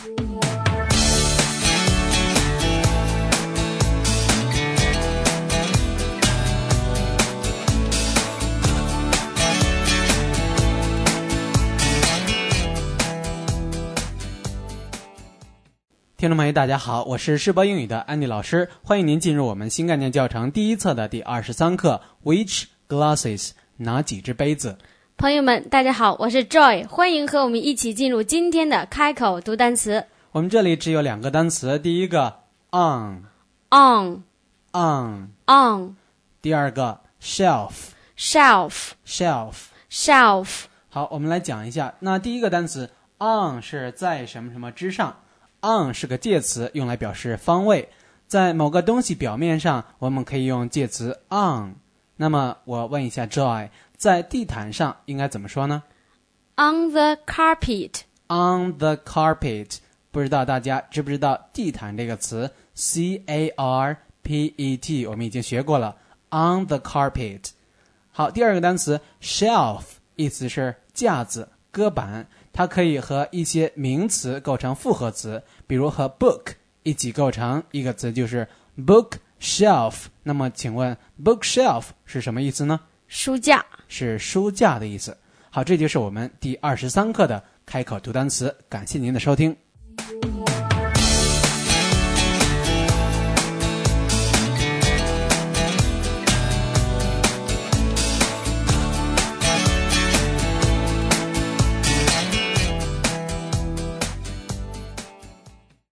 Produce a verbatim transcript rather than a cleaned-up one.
听众朋友大家好，我是世博英语的安迪老师，欢迎您进入我们新概念教程第一册的第二十三课 Which glasses 哪几只杯子。 朋友们大家好，我是 Joy， 欢迎和我们一起进入今天的开口读单词。 我们这里只有两个单词，第一个 on on on on 第二个 shelf shelf shelf shelf 好，我们来讲一下。那第一个单词 on 是在什么什么之上， on 是个介词，用来表示方位，在某个东西表面上我们可以用介词 on。 那么我问一下 Joy， 在地毯上应该怎么说呢？ On the carpet On the carpet， 不知道大家知不知道地毯这个词 C A R P E T 我们已经学过了， On the carpet。 好，第二个单词 shelf 意思是架子搁板，它可以和一些名词构成复合词，比如和 book 一起构成一个词就是 bookshelf。 那么请问 bookshelf 是什么意思呢？ 书架， 是书架的意思。好，这就是我们第二十三课的开口读单词，感谢您的收听。